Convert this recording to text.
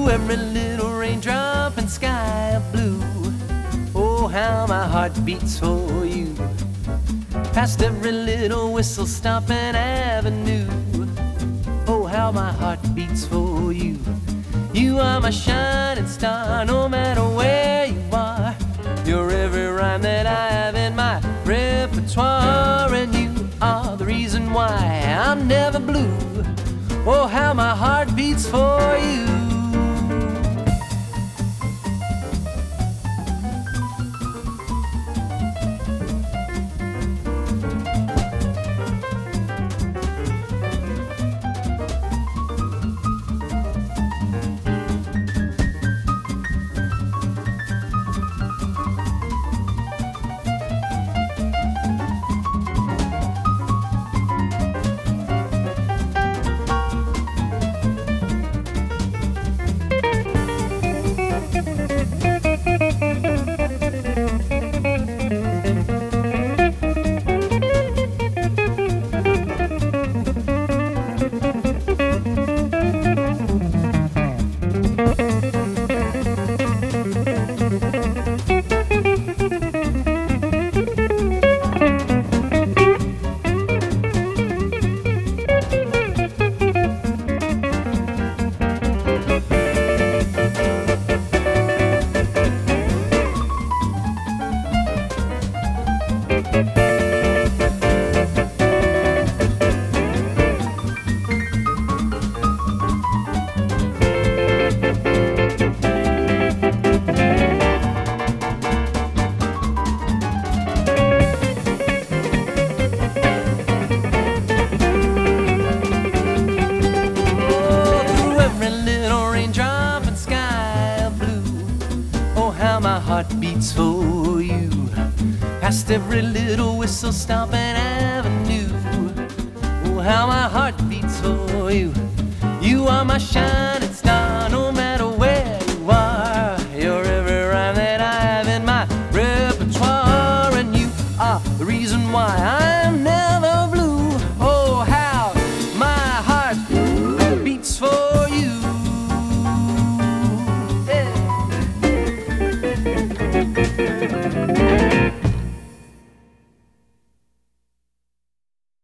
through every little raindrop and sky of blue. Oh, how my heart beats for you. Past every little whistle stop and avenue. Oh, how my heart beats for you. You are my shining star, no matter where you are. You're every rhyme that I have in my repertoire, and you are the reason why I'm never blue. Oh, how my heart beats for you. My heart beats for you. Past every little whistle stop and avenue. Oh, how my heart beats for you. You are my shining